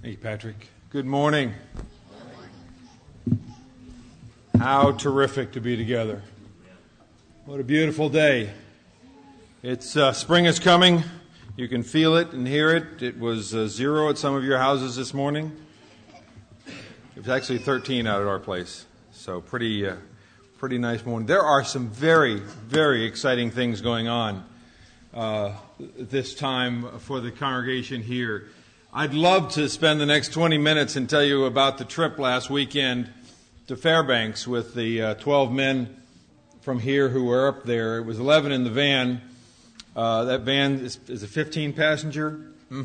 Hey, Patrick. Good morning. How terrific to be together. What a beautiful day. It's spring is coming. You can feel it and hear it. It was 0 at some of your houses this morning. It was actually 13 out at our place. So pretty nice morning. There are some very, very exciting things going on this time for the congregation here. I'd love to spend the next 20 minutes and tell you about the trip last weekend to Fairbanks with the 12 men from here who were up there. It was 11 in the van. That van is a 15-passenger.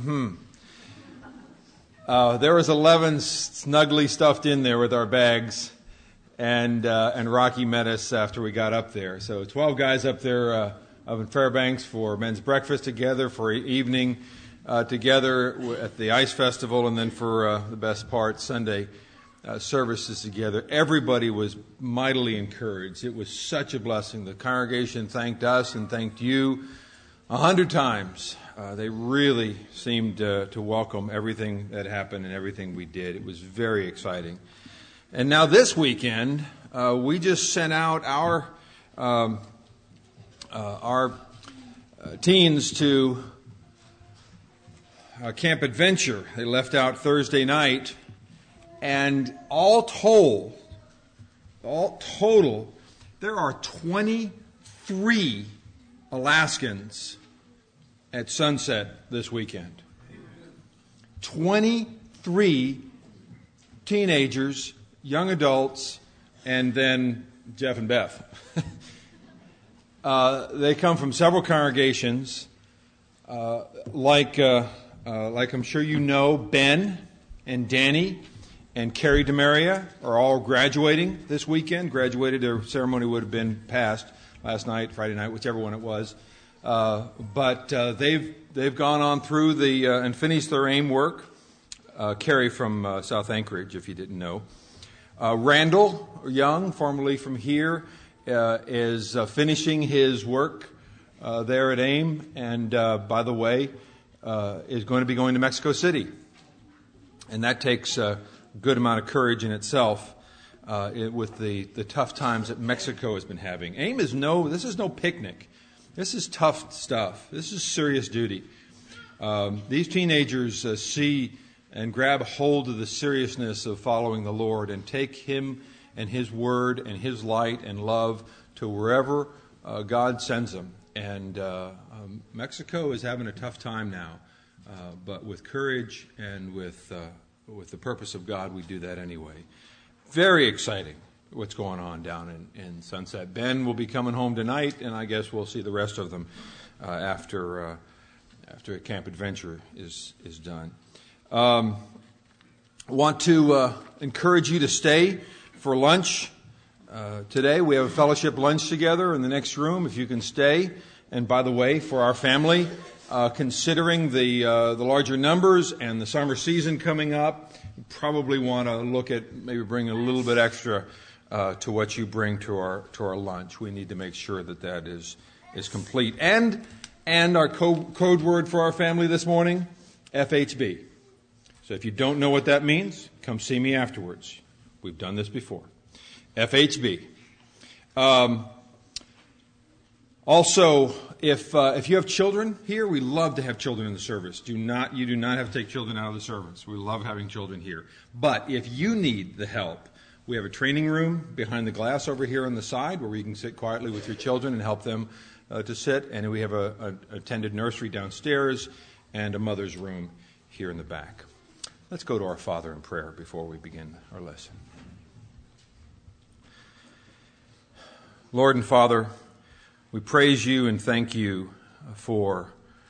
There was 11 snugly stuffed in there with our bags, and Rocky met us after we got up there. So 12 guys up there up in Fairbanks for men's breakfast together, for evening together at the Ice Festival, and then for the best part, Sunday services together. Everybody was mightily encouraged. It was such a blessing. The congregation thanked us and thanked you 100 times. They really seemed to welcome everything that happened and everything we did. It was very exciting. And now this weekend, we just sent out our teens to Camp Adventure. They left out Thursday night, and all total, there are 23 Alaskans at sunset this weekend. 23 teenagers, young adults, and then Jeff and Beth. They come from several congregations, like I'm sure you know, Ben and Danny and Carrie DeMaria are all graduating this weekend. Graduated, their ceremony would have been passed last night, Friday night, whichever one it was. But they've gone on through and finished their AIM work. Carrie from South Anchorage, if you didn't know. Randall Young, formerly from here, is finishing his work there at AIM, and by the way, is going to be going to Mexico City. And that takes a good amount of courage in itself with the tough times that Mexico has been having. AIM is this is no picnic. This is tough stuff. This is serious duty. These teenagers see and grab hold of the seriousness of following the Lord and take Him and His Word and His light and love to wherever God sends them. And Mexico is having a tough time now, but with courage and with the purpose of God, we do that anyway. Very exciting what's going on down in Sunset. Ben will be coming home tonight, and I guess we'll see the rest of them after Camp Adventure is done. I want to encourage you to stay for lunch. Today we have a fellowship lunch together in the next room, if you can stay. And by the way, for our family, considering the larger numbers and the summer season coming up, you probably want to look at maybe bringing a little bit extra to what you bring to our lunch. We need to make sure that is complete. And our code word for our family this morning, FHB. So if you don't know what that means, come see me afterwards. We've done this before. FHB. Also, if you have children here, we love to have children in the service. You do not have to take children out of the service. We love having children here. But if you need the help, we have a training room behind the glass over here on the side where you can sit quietly with your children and help them to sit. And we have an attended nursery downstairs and a mother's room here in the back. Let's go to our Father in prayer before we begin our lesson. Lord and Father, we praise you and thank you for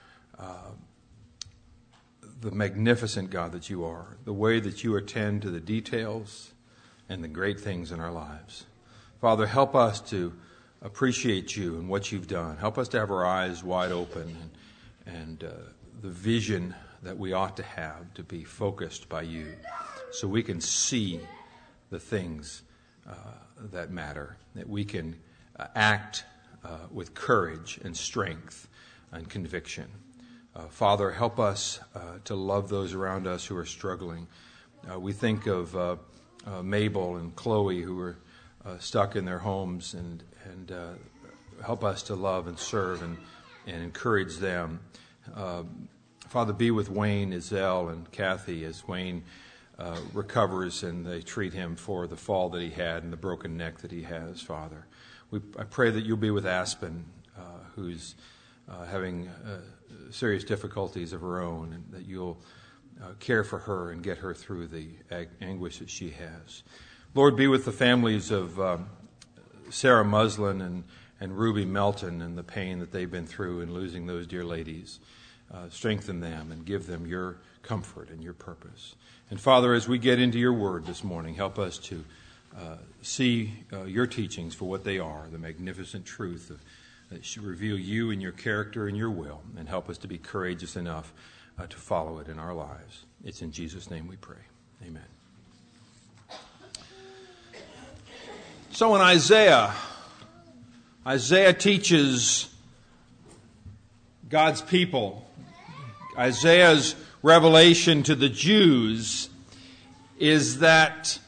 the magnificent God that you are, the way that you attend to the details and the great things in our lives. Father, help us to appreciate you and what you've done. Help us to have our eyes wide open and the vision that we ought to have to be focused by you so we can see the things that matter, that we can act with courage and strength and conviction. Father, help us to love those around us who are struggling. We think of Mabel and Chloe who are stuck in their homes, and help us to love and serve and encourage them. Father, be with Wayne, Izelle, and Kathy as Wayne recovers and they treat him for the fall that he had and the broken neck that he has, Father. I pray that you'll be with Aspen, who's having serious difficulties of her own, and that you'll care for her and get her through the anguish that she has. Lord, be with the families of Sarah Muslin and Ruby Melton and the pain that they've been through in losing those dear ladies. Strengthen them and give them your comfort and your purpose. And Father, as we get into your word this morning, help us to see your teachings for what they are, the magnificent truth that should reveal you and your character and your will, and help us to be courageous enough to follow it in our lives. It's in Jesus' name we pray. Amen. So in Isaiah teaches God's people. Isaiah's revelation to the Jews is that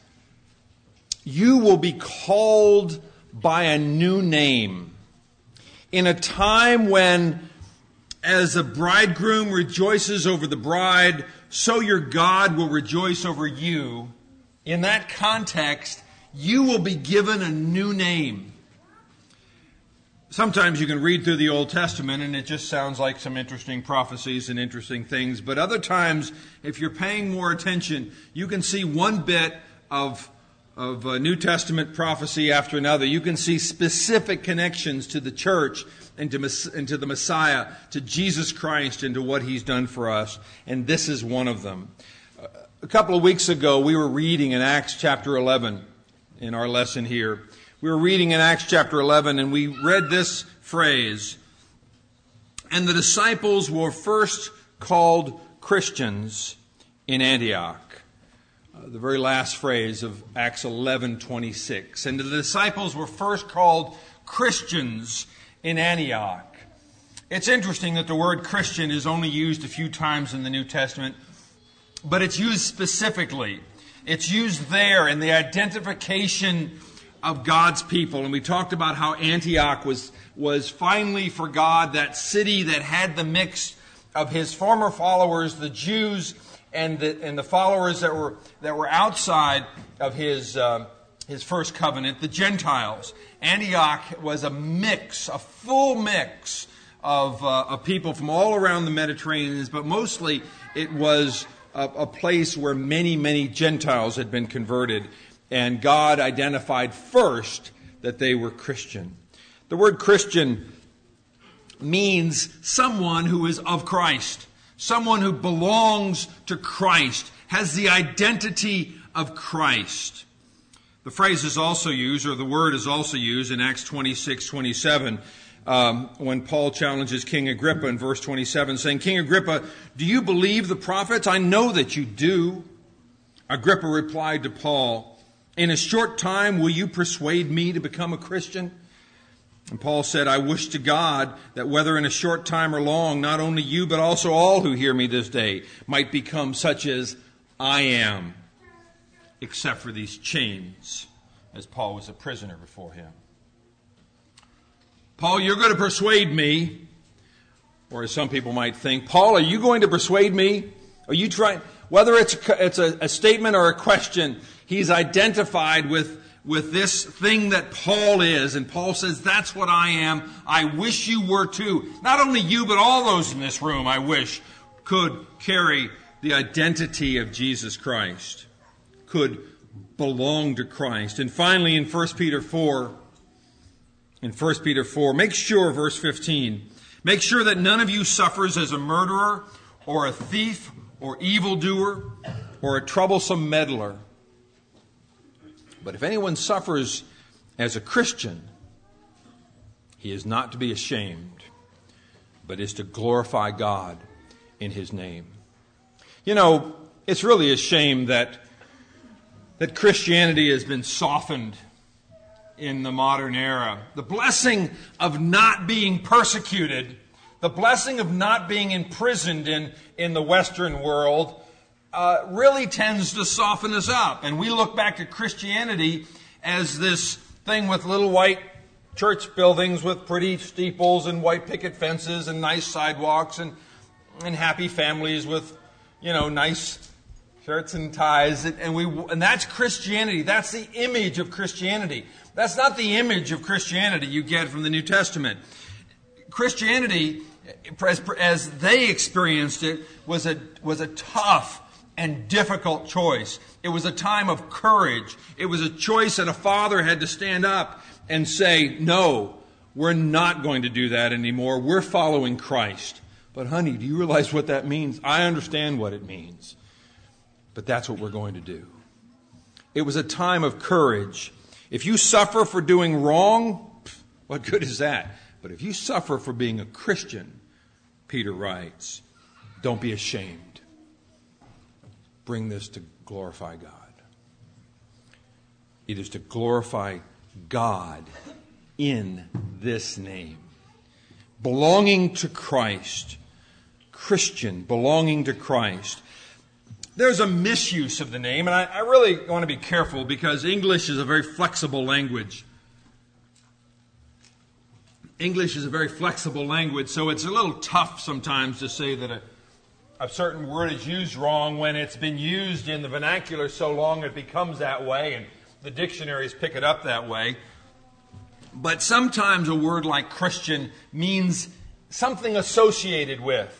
you will be called by a new name. In a time when, as a bridegroom rejoices over the bride, so your God will rejoice over you. In that context, you will be given a new name. Sometimes you can read through the Old Testament and it just sounds like some interesting prophecies and interesting things. But other times, if you're paying more attention, you can see one bit of New Testament prophecy after another. You can see specific connections to the church and to the Messiah, to Jesus Christ, and to what He's done for us. And this is one of them. A couple of weeks ago, we were reading in Acts chapter 11 in our lesson here. We were reading in Acts chapter 11, and we read this phrase, "And the disciples were first called Christians in Antioch." The very last phrase of Acts 11:26. "And the disciples were first called Christians in Antioch." It's interesting that the word Christian is only used a few times in the New Testament, but it's used specifically. It's used there in the identification of God's people. And we talked about how Antioch was finally for God that city that had the mix of His former followers, the Jews, and the followers that were outside of His first covenant, the Gentiles. Antioch was a mix, a full mix of people from all around the Mediterranean, but mostly it was a place where many, many Gentiles had been converted. And God identified first that they were Christian. The word Christian means someone who is of Christ, someone who belongs to Christ, has the identity of Christ. The phrase is also used, or the word is also used in Acts 26:27, when Paul challenges King Agrippa in verse 27, saying, "King Agrippa, do you believe the prophets? I know that you do." Agrippa replied to Paul, "In a short time, will you persuade me to become a Christian?" And Paul said, "I wish to God that whether in a short time or long, not only you, but also all who hear me this day might become such as I am, except for these chains," as Paul was a prisoner before him. Paul, you're going to persuade me, or as some people might think, Paul, are you going to persuade me? Are you trying? Whether it's a statement or a question, he's identified with this thing that Paul is. And Paul says, that's what I am. I wish you were too. Not only you, but all those in this room, I wish, could carry the identity of Jesus Christ, could belong to Christ. And finally, in 1 Peter 4, make sure, verse 15, make sure that none of you suffers as a murderer or a thief or evildoer, or a troublesome meddler. But if anyone suffers as a Christian, he is not to be ashamed, but is to glorify God in His name. You know, it's really a shame that Christianity has been softened in the modern era. The blessing of not being persecuted The blessing of not being imprisoned in the Western world really tends to soften us up. And we look back at Christianity as this thing with little white church buildings with pretty steeples and white picket fences and nice sidewalks and happy families with, nice shirts and ties. And that's Christianity. That's the image of Christianity. That's not the image of Christianity you get from the New Testament. Christianity, as they experienced it, was a tough and difficult choice. It was a time of courage. It was a choice that a father had to stand up and say, no, we're not going to do that anymore. We're following Christ. But honey, do you realize what that means? I understand what it means. But that's what we're going to do. It was a time of courage. If you suffer for doing wrong, what good is that? But if you suffer for being a Christian, Peter writes, don't be ashamed. Bring this to glorify God. It is to glorify God in this name. Belonging to Christ. Christian, belonging to Christ. There's a misuse of the name, and I really want to be careful because English is a very flexible language. English is a very flexible language, so it's a little tough sometimes to say that a certain word is used wrong when it's been used in the vernacular so long it becomes that way, and the dictionaries pick it up that way. But sometimes a word like Christian means something associated with.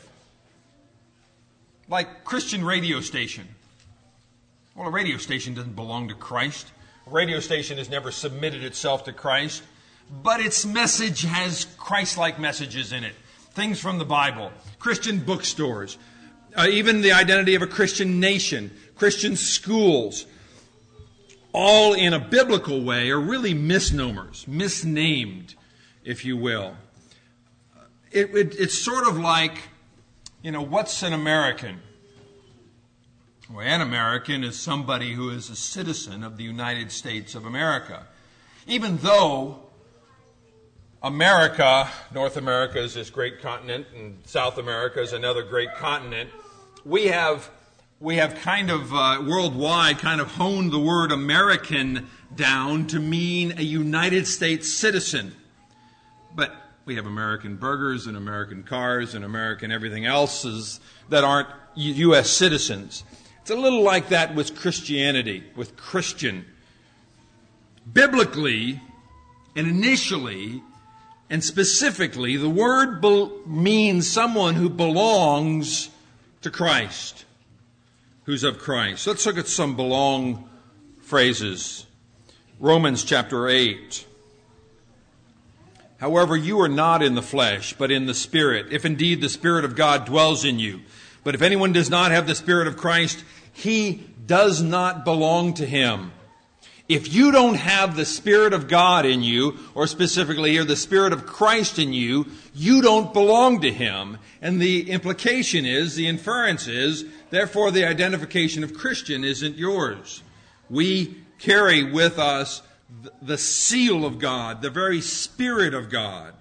Like Christian radio station. Well, a radio station doesn't belong to Christ. A radio station has never submitted itself to Christ. But its message has Christ-like messages in it. Things from the Bible. Christian bookstores. Even the identity of a Christian nation. Christian schools. All in a biblical way are really misnomers. Misnamed, if you will. It's sort of like, what's an American? Well, an American is somebody who is a citizen of the United States of America. Even though America, North America is this great continent, and South America is another great continent, we have kind of worldwide kind of honed the word American down to mean a United States citizen. But we have American burgers and American cars and American everything else that aren't U.S. citizens. It's a little like that with Christianity, with Christian. Biblically and initially and specifically, the word means someone who belongs to Christ, who's of Christ. Let's look at some belong phrases. Romans chapter 8. However, you are not in the flesh, but in the Spirit, if indeed the Spirit of God dwells in you. But if anyone does not have the Spirit of Christ, he does not belong to him. If you don't have the Spirit of God in you, or specifically here, the Spirit of Christ in you, you don't belong to him. And the implication is, the inference is, therefore the identification of Christian isn't yours. We carry with us the seal of God, the very Spirit of God.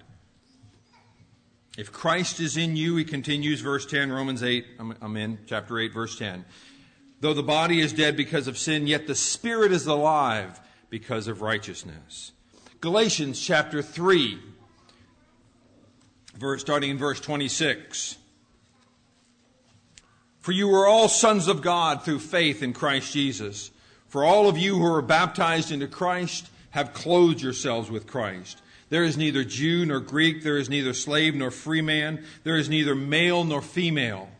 If Christ is in you, he continues, verse 10, Romans 8, I'm in chapter 8, verse 10. Though the body is dead because of sin, yet the Spirit is alive because of righteousness. Galatians chapter 3, starting in verse 26. For you are all sons of God through faith in Christ Jesus. For all of you who are baptized into Christ have clothed yourselves with Christ. There is neither Jew nor Greek, there is neither slave nor free man, there is neither male nor female.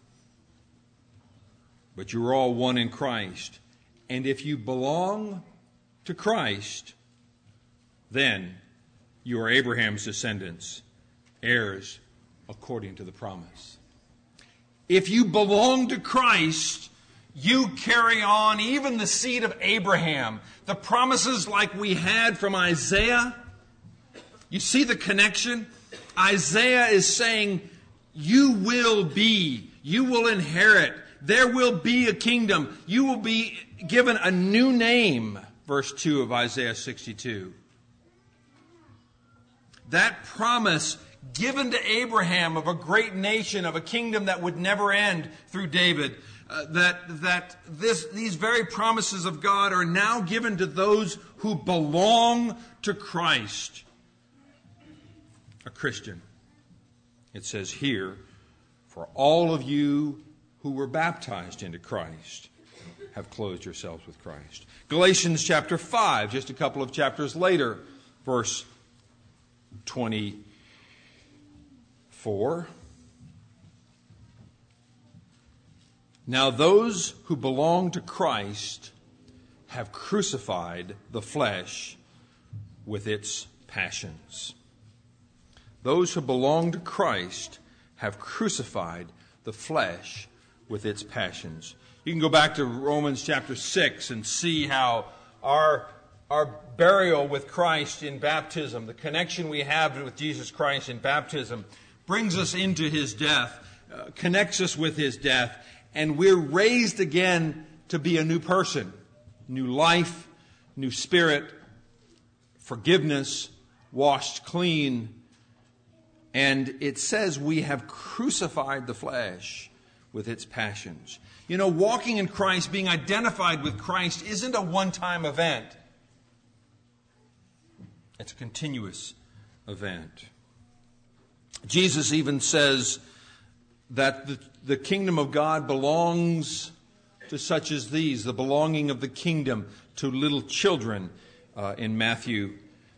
But you are all one in Christ. And if you belong to Christ, then you are Abraham's descendants, heirs according to the promise. If you belong to Christ, you carry on even the seed of Abraham. The promises like we had from Isaiah. You see the connection? Isaiah is saying, you will inherit. There will be a kingdom. You will be given a new name. Verse 2 of Isaiah 62. That promise given to Abraham, of a great nation, of a kingdom that would never end through David, these very promises of God are now given to those who belong to Christ. A Christian. It says here, for all of you who were baptized into Christ have clothed yourselves with Christ. Galatians chapter 5, just a couple of chapters later, verse 24. Now those who belong to Christ have crucified the flesh with its passions. Those who belong to Christ have crucified the flesh with its passions. You can go back to Romans chapter 6 and see how our burial with Christ in baptism, the connection we have with Jesus Christ in baptism, brings us into His death, connects us with His death, and we're raised again to be a new person, new life, new spirit, forgiveness, washed clean. And it says we have crucified the flesh with its passions. You know, walking in Christ, being identified with Christ, isn't a one-time event. It's a continuous event. Jesus even says that the kingdom of God belongs to such as these, the belonging of the kingdom to little children in Matthew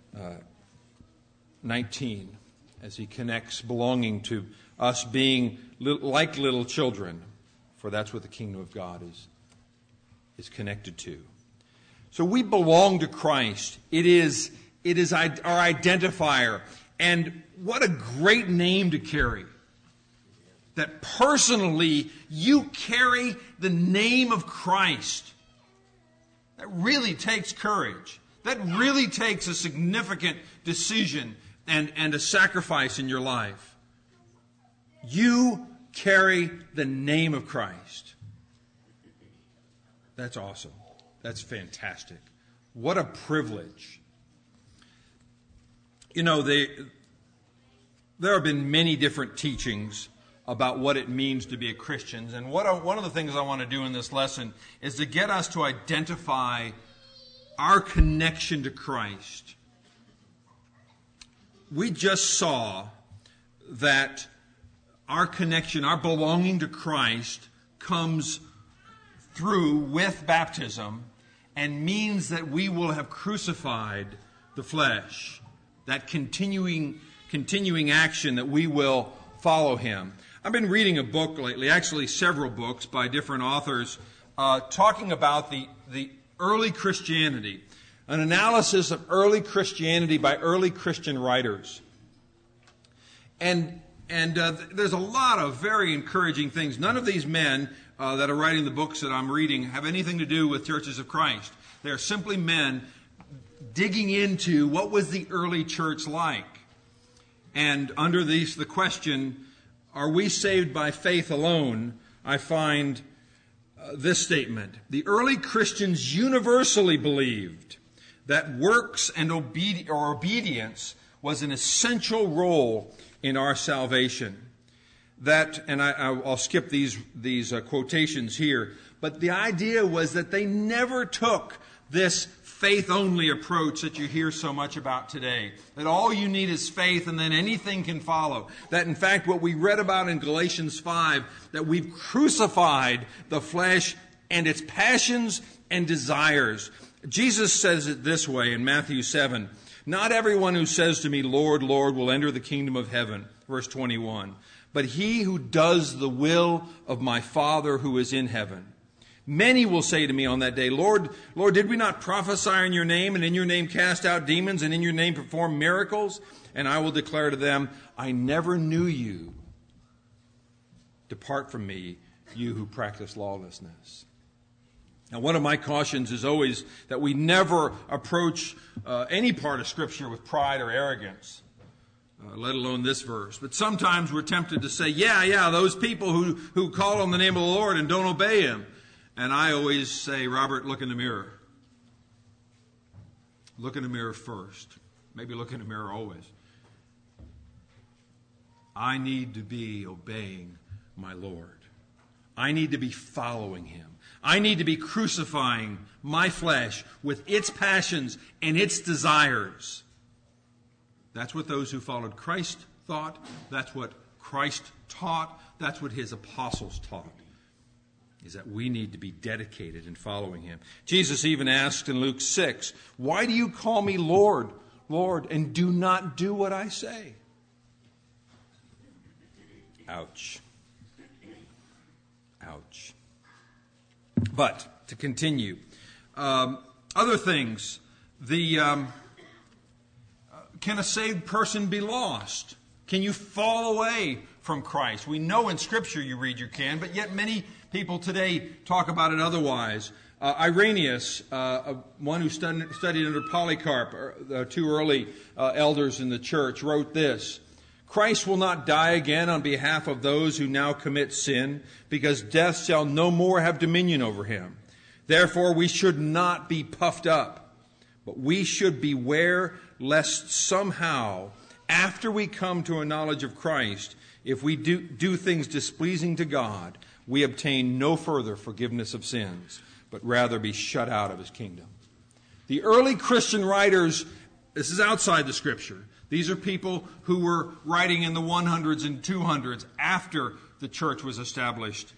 19, as He connects belonging to us being like little children, for that's what the kingdom of God is connected to. So we belong to Christ. It is our identifier. And what a great name to carry. That personally you carry the name of Christ. That really takes courage. That really takes a significant decision and a sacrifice in your life. You carry the name of Christ. That's awesome. That's fantastic. What a privilege. You know, there have been many different teachings about what it means to be a Christian. And one of the things I want to do in this lesson is to get us to identify our connection to Christ. We just saw that our connection, our belonging to Christ comes through with baptism and means that we will have crucified the flesh. That continuing action that we will follow Him. I've been reading a book lately, actually several books by different authors, talking about the early Christianity, an analysis of early Christianity by early Christian writers. And there's a lot of very encouraging things. None of these men that are writing the books that I'm reading have anything to do with Churches of Christ. They're simply men digging into what was the early church like. And under the question, are we saved by faith alone, I find this statement. The early Christians universally believed that works and obedience was an essential role in our salvation. That, and I'll skip these quotations here, but the idea was that they never took this faith-only approach that you hear so much about today. That all you need is faith and then anything can follow. That in fact what we read about in Galatians 5, that we've crucified the flesh and its passions and desires. Jesus says it this way in Matthew 7, "Not everyone who says to me, 'Lord, Lord,' will enter the kingdom of heaven." Verse 21, "But he who does the will of my Father who is in heaven. Many will say to me on that day, 'Lord, Lord, did we not prophesy in your name, and in your name cast out demons, and in your name perform miracles?' And I will declare to them, 'I never knew you. Depart from me, you who practice lawlessness.'" Now, one of my cautions is always that we never approach any part of Scripture with pride or arrogance, let alone this verse. But sometimes we're tempted to say, yeah, those people who call on the name of the Lord and don't obey Him. And I always say, Robert, look in the mirror. Look in the mirror first. Maybe look in the mirror always. I need to be obeying my Lord. I need to be following him. I need to be crucifying my flesh with its passions and its desires. That's what those who followed Christ thought. That's what Christ taught. That's what his apostles taught, is that we need to be dedicated in following him. Jesus even asked in Luke 6, "Why do you call me Lord, Lord, and do not do what I say?" Ouch. Ouch. But to continue, other things. Can a saved person be lost? Can you fall away from Christ? We know in Scripture you read you can, but yet many people today talk about it otherwise. Irenaeus, one who studied under Polycarp, the two early elders in the church, wrote this: "Christ will not die again on behalf of those who now commit sin, because death shall no more have dominion over him. Therefore we should not be puffed up, but we should beware lest somehow, after we come to a knowledge of Christ, if we do things displeasing to God, we obtain no further forgiveness of sins, but rather be shut out of his kingdom." The early Christian writers, this is outside the Scripture. These are people who were writing in the 100s and 200s after the church was established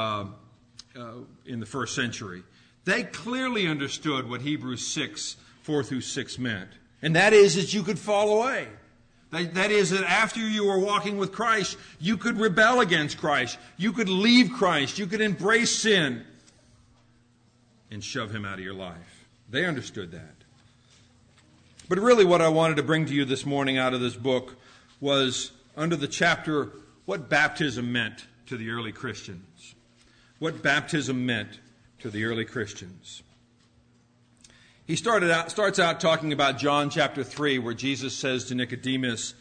in the first century. They clearly understood what Hebrews 6, 4 through 6 meant. And that is that you could fall away. That is that after you were walking with Christ, you could rebel against Christ. You could leave Christ. You could embrace sin and shove him out of your life. They understood that. But really what I wanted to bring to you this morning out of this book was under the chapter, what baptism meant to the early Christians. What baptism meant to the early Christians. He starts out talking about John chapter 3, where Jesus says to Nicodemus,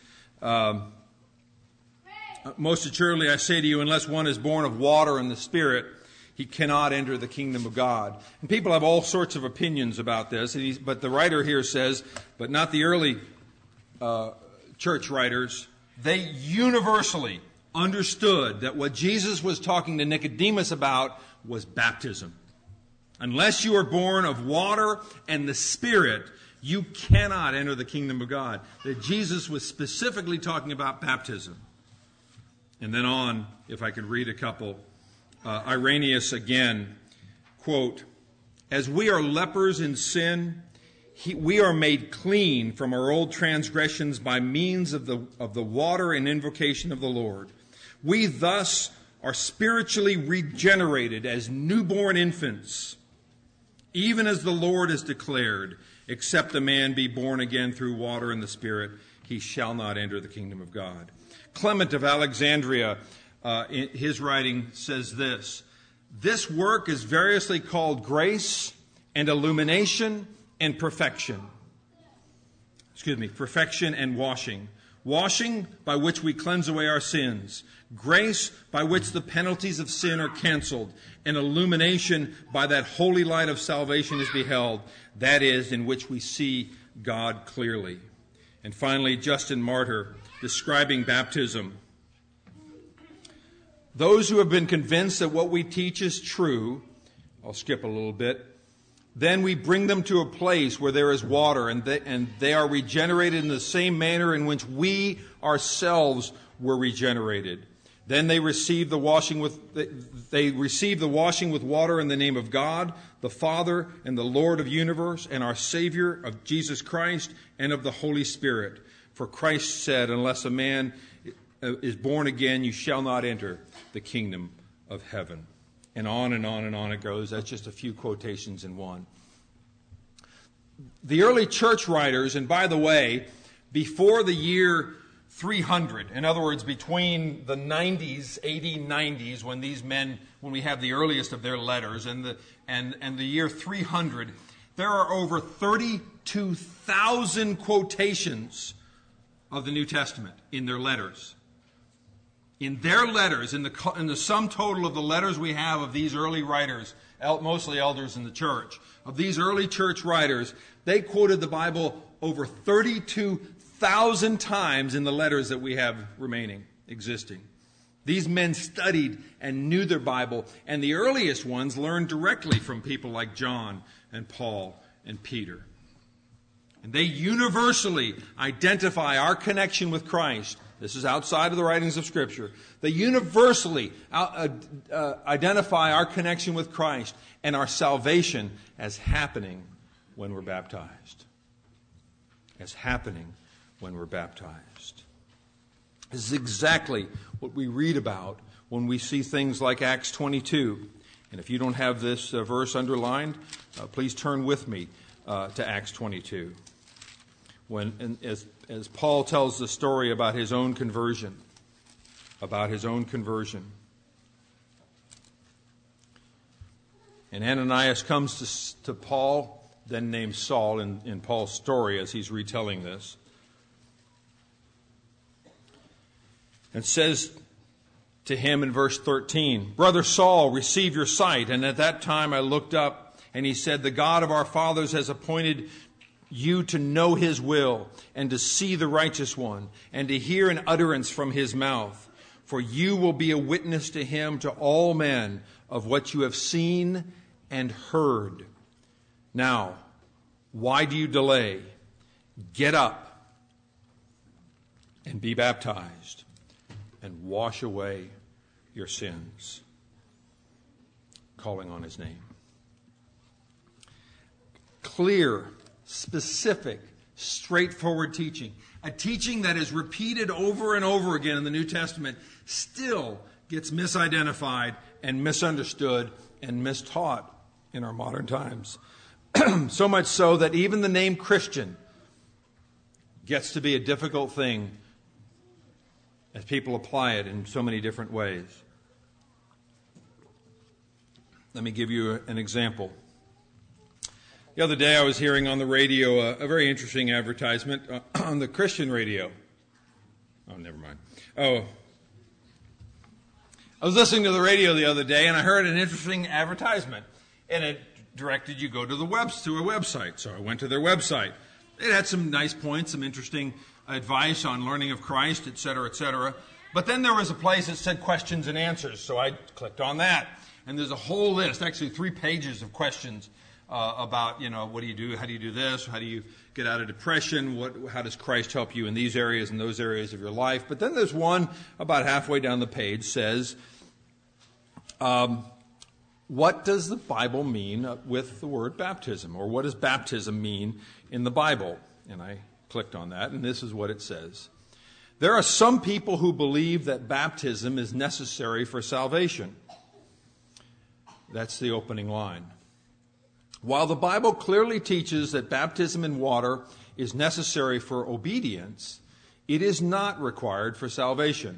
"Most assuredly I say to you, unless one is born of water and the Spirit, he cannot enter the kingdom of God." And people have all sorts of opinions about this, but the writer here says, but not the early church writers, they universally understood that what Jesus was talking to Nicodemus about was baptism. Unless you are born of water and the Spirit, you cannot enter the kingdom of God. That Jesus was specifically talking about baptism. And then on, if I could read a couple, Irenaeus again, quote, "As we are lepers in sin, we are made clean from our old transgressions by means of the water and invocation of the Lord. We thus are spiritually regenerated as newborn infants. Even as the Lord has declared, except a man be born again through water and the Spirit, he shall not enter the kingdom of God." Clement of Alexandria, in his writing, says this: "This work is variously called grace and illumination and perfection." Perfection and washing. Washing, by which we cleanse away our sins. Grace, by which the penalties of sin are canceled. And illumination, by that holy light of salvation is beheld. That is, in which we see God clearly. And finally, Justin Martyr, describing baptism. "Those who have been convinced that what we teach is true," I'll skip a little bit, "then we bring them to a place where there is water, and they are regenerated in the same manner in which we ourselves were regenerated. Then they receive the washing with water in the name of God, the Father, and the Lord of the universe, and our Savior, of Jesus Christ, and of the Holy Spirit. For Christ said, unless a man is born again, you shall not enter the kingdom of heaven." And on and on and on it goes. That's just a few quotations in one. The early church writers, and by the way, before the year 300, in other words, between the 90s, AD 90s, when we have the earliest of their letters, and the year 300, there are over 32,000 quotations of the New Testament in their letters. In their letters, in the sum total of the letters we have of these early writers, mostly elders in the church, of these early church writers, they quoted the Bible over 32,000 times in the letters that we have remaining existing. These men studied and knew their Bible, and the earliest ones learned directly from people like John and Paul and Peter. And they universally identify our connection with Christ. This is outside of the writings of Scripture. They universally identify our connection with Christ and our salvation as happening when we're baptized. As happening when we're baptized. This is exactly what we read about when we see things like Acts 22. And if you don't have this verse underlined, please turn with me to Acts 22. As Paul tells the story about his own conversion. And Ananias comes to Paul, then named Saul in Paul's story as he's retelling this, and says to him in verse 13, "Brother Saul, receive your sight." And at that time I looked up, and he said, "The God of our fathers has appointed you to know his will, and to see the righteous one, and to hear an utterance from his mouth. For you will be a witness to him, to all men, of what you have seen and heard. Now, why do you delay? Get up and be baptized, and wash away your sins," calling on his name. Clear, specific, straightforward teaching. A teaching that is repeated over and over again in the New Testament still gets misidentified and misunderstood and mistaught in our modern times. So much so that even the name Christian gets to be a difficult thing as people apply it in so many different ways. Let me give you an example. The other day I was hearing on the radio a very interesting advertisement on the Christian radio. Oh, never mind. I was listening to the radio the other day and I heard an interesting advertisement. And it directed you go to a website. So I went to their website. It had some nice points, some interesting advice on learning of Christ, etc., etc. But then there was a place that said questions and answers. So I clicked on that. And there's a whole list, actually 3 pages of questions about, what do you do? How do you do this? How do you get out of depression? How does Christ help you in these areas and those areas of your life? But then there's one about halfway down the page says, what does the Bible mean with the word baptism? Or what does baptism mean in the Bible? And I clicked on that, and this is what it says. There are some people who believe that baptism is necessary for salvation. That's the opening line. While the Bible clearly teaches that baptism in water is necessary for obedience, it is not required for salvation.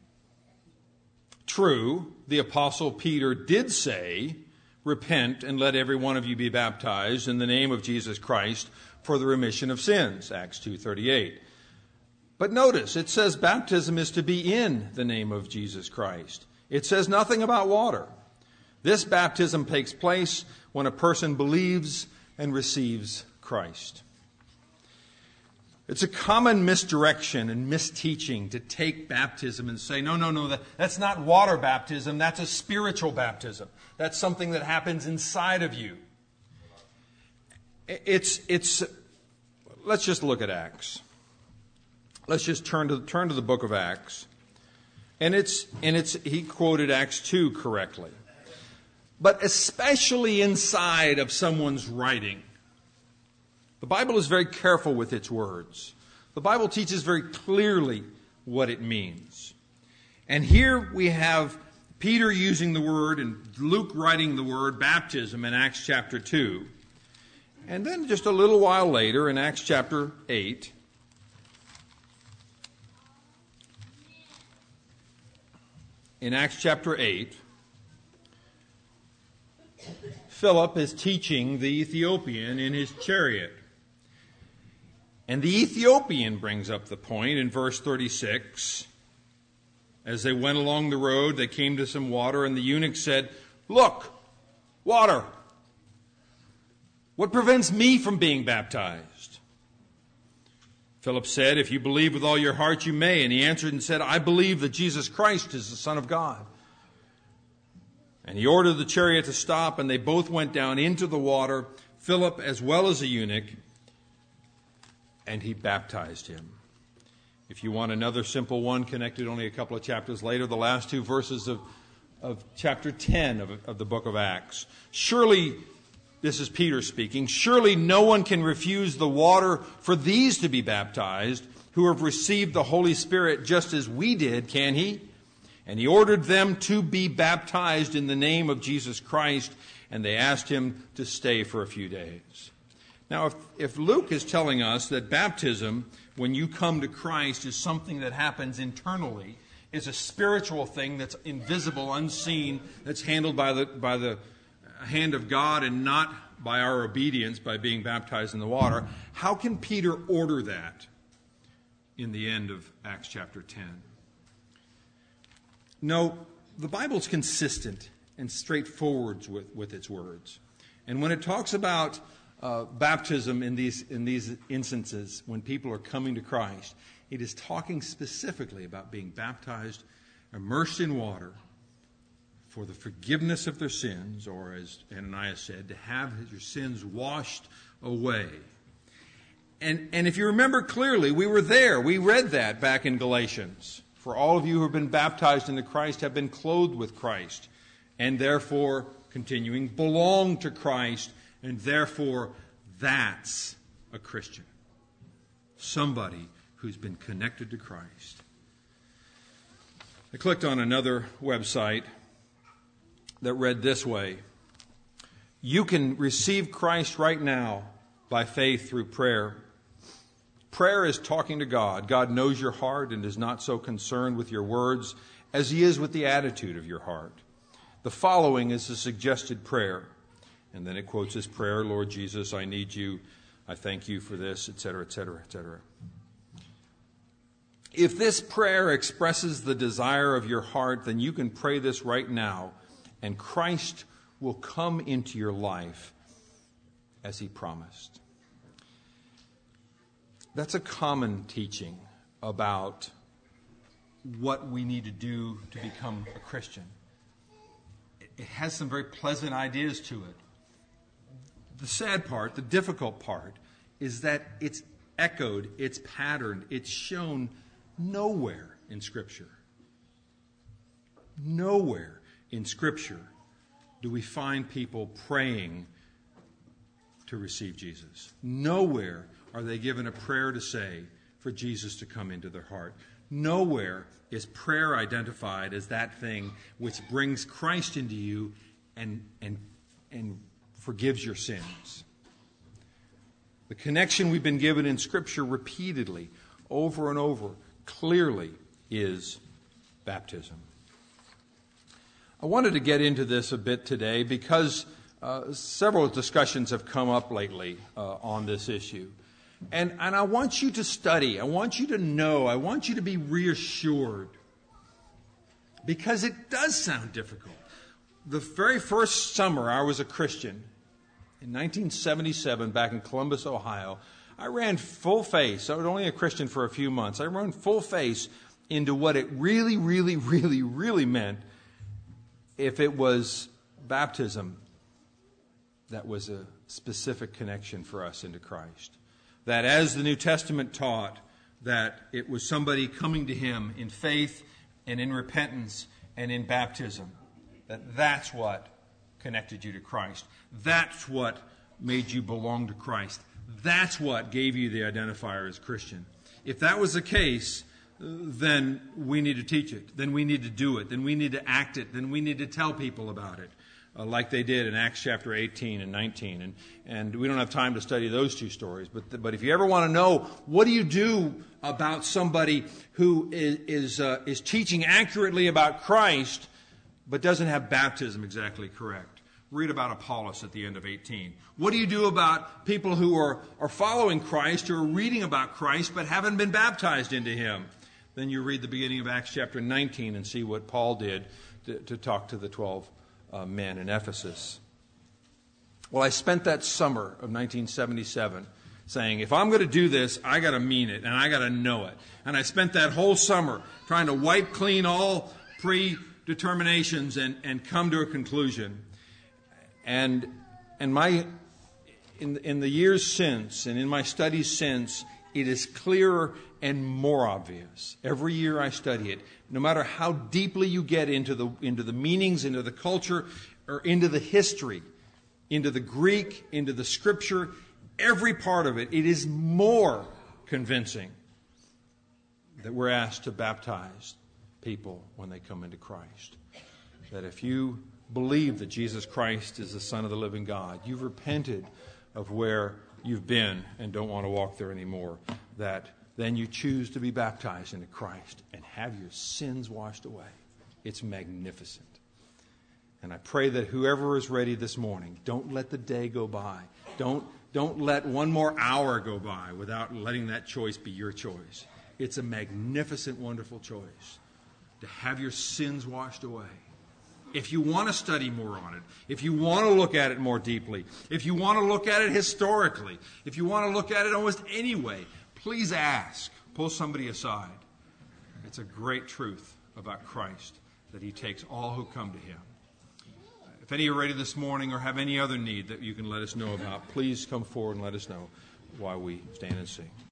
True, the Apostle Peter did say, "Repent and let every one of you be baptized in the name of Jesus Christ for the remission of sins," Acts 2:38. But notice, it says baptism is to be in the name of Jesus Christ. It says nothing about water. This baptism takes place when a person believes and receives Christ. It's a common misdirection and misteaching to take baptism and say, no, that's not water baptism, that's a spiritual baptism. That's something that happens inside of you. Let's just look at Acts. Let's just turn to the book of Acts. And he quoted Acts 2 correctly. But especially inside of someone's writing, the Bible is very careful with its words. The Bible teaches very clearly what it means. And here we have Peter using the word and Luke writing the word baptism in Acts chapter 2. And then just a little while later in Acts chapter 8, Philip is teaching the Ethiopian in his chariot. And the Ethiopian brings up the point in verse 36. As they went along the road, they came to some water, and the eunuch said, "Look, water. What prevents me from being baptized?" Philip said, "If you believe with all your heart, you may." And he answered and said, "I believe that Jesus Christ is the Son of God." And he ordered the chariot to stop, and they both went down into the water, Philip as well as the eunuch, and he baptized him. If you want another simple one connected only a couple of chapters later, the last two verses of chapter 10 of the book of Acts. "Surely," this is Peter speaking, "surely no one can refuse the water for these to be baptized, who have received the Holy Spirit just as we did, can he?" And he ordered them to be baptized in the name of Jesus Christ, and they asked him to stay for a few days. Now, if Luke is telling us that baptism, when you come to Christ, is something that happens internally, is a spiritual thing that's invisible, unseen, that's handled by the hand of God and not by our obedience by being baptized in the water, how can Peter order that in the end of Acts chapter 10? No, the Bible's consistent and straightforward with its words. And when it talks about baptism in these instances, when people are coming to Christ, it is talking specifically about being baptized, immersed in water, for the forgiveness of their sins, or as Ananias said, to have your sins washed away. And if you remember clearly, we were there. We read that back in Galatians. For all of you who have been baptized into Christ have been clothed with Christ, and therefore, continuing, belong to Christ, and therefore, that's a Christian. Somebody who's been connected to Christ. I clicked on another website that read this way: "You can receive Christ right now by faith through prayer. Prayer is talking to God. God knows your heart and is not so concerned with your words as he is with the attitude of your heart. The following is a suggested prayer." And then it quotes this prayer: "Lord Jesus, I need you. I thank you for this," etc., etc., etc. If this prayer expresses the desire of your heart, then you can pray this right now, and Christ will come into your life as he promised. That's a common teaching about what we need to do to become a Christian. It has some very pleasant ideas to it. The sad part, the difficult part, is that it's echoed, it's patterned, it's shown nowhere in Scripture. Nowhere in Scripture do we find people praying to receive Jesus. Nowhere are they given a prayer to say for Jesus to come into their heart. Nowhere is prayer identified as that thing which brings Christ into you and forgives your sins. The connection we've been given in Scripture repeatedly, over and over, clearly is baptism. I wanted to get into this a bit today because several discussions have come up lately on this issue. And I want you to study. I want you to know. I want you to be reassured. Because it does sound difficult. The very first summer I was a Christian, in 1977, back in Columbus, Ohio, I ran full face. I was only a Christian for a few months. I ran full face into what it really, really, really, really meant if it was baptism that was a specific connection for us into Christ. That as the New Testament taught, that it was somebody coming to him in faith and in repentance and in baptism. That's what connected you to Christ. That's what made you belong to Christ. That's what gave you the identifier as Christian. If that was the case, then we need to teach it. Then we need to do it. Then we need to act it. Then we need to tell people about it. Like they did in Acts chapter 18 and 19. And we don't have time to study those two stories. But if you ever want to know, what do you do about somebody who is teaching accurately about Christ but doesn't have baptism exactly correct? Read about Apollos at the end of 18. What do you do about people who are following Christ, who are reading about Christ but haven't been baptized into him? Then you read the beginning of Acts chapter 19 and see what Paul did to talk to the 12 men in Ephesus. Well, I spent that summer of 1977 saying, if I'm going to do this, I got to mean it, and I got to know it. And I spent that whole summer trying to wipe clean all predeterminations and come to a conclusion. And in the years since, and in my studies since, it is clearer and more obvious. Every year I study it. No matter how deeply you get into the meanings, into the culture, or into the history, into the Greek, into the Scripture, every part of it, it is more convincing that we're asked to baptize people when they come into Christ. That if you believe that Jesus Christ is the Son of the living God, you've repented of where you've been and don't want to walk there anymore, that then you choose to be baptized into Christ and have your sins washed away. It's magnificent. And I pray that whoever is ready this morning, don't let the day go by. Don't let one more hour go by without letting that choice be your choice. It's a magnificent, wonderful choice to have your sins washed away. If you want to study more on it, if you want to look at it more deeply, if you want to look at it historically, if you want to look at it almost any way, please ask. Pull somebody aside. It's a great truth about Christ that He takes all who come to Him. If any are ready this morning or have any other need that you can let us know about, please come forward and let us know while we stand and sing.